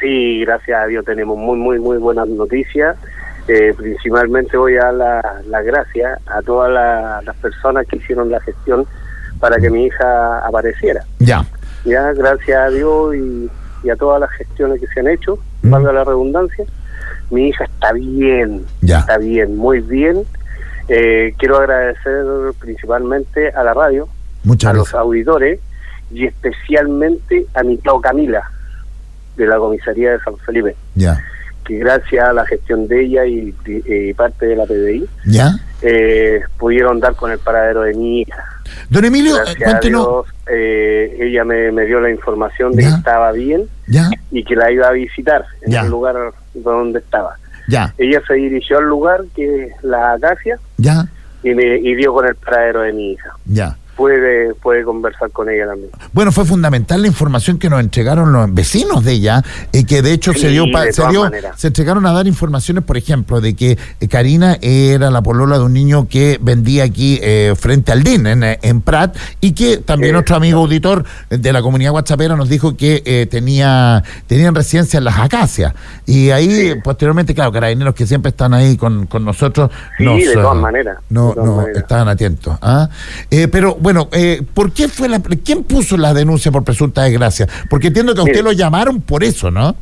Sí, gracias a Dios tenemos muy buenas noticias. Principalmente voy a dar las gracias a todas las personas que hicieron la gestión para que mi hija apareciera. Ya, Gracias a Dios y a todas las gestiones que se han hecho, valga la redundancia, mi hija está bien, está bien, muy bien. Quiero agradecer principalmente a la radio, muchas los auditores y especialmente a mi tía Camila de la comisaría de San Felipe, que gracias a la gestión de ella y parte de la PDI pudieron dar con el paradero de mi hija. Don Emilio, cuéntenos. Ella me dio la información de que estaba bien y que la iba a visitar en el lugar donde estaba. Ella se dirigió al lugar, que es la Acacia, y dio con el paradero de mi hija. Puede conversar con ella también. Bueno, fue fundamental la información que nos entregaron los vecinos de ella, que de hecho se entregaron a dar informaciones, por ejemplo, de que Karina era la polola de un niño que vendía aquí frente al DIN, en Prat, y que también otro amigo auditor de la comunidad WhatsAppera nos dijo que tenían residencia en las Acacias. Y ahí, posteriormente, claro, carabineros que siempre están ahí con nosotros, de todas maneras. Estaban atentos. Pero, bueno, ¿por qué quién puso la denuncia por presunta desgracia? Porque entiendo que a usted lo llamaron por eso, ¿no?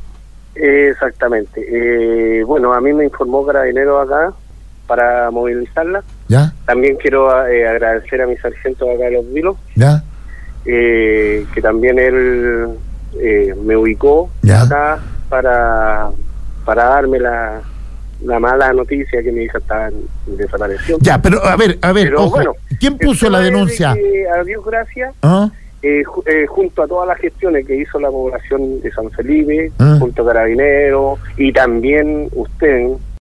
Exactamente. Bueno, a mí me informó Carabineros acá para movilizarla. También quiero agradecer a mi sargento acá de Los Vilos, que también él me ubicó acá para darme la mala noticia que mi hija estaba en desaparición. Pero a ver, pero, ojo, bueno, ¿quién puso la denuncia? A Dios gracias, junto a todas las gestiones que hizo la población de San Felipe, junto a Carabineros y también usted,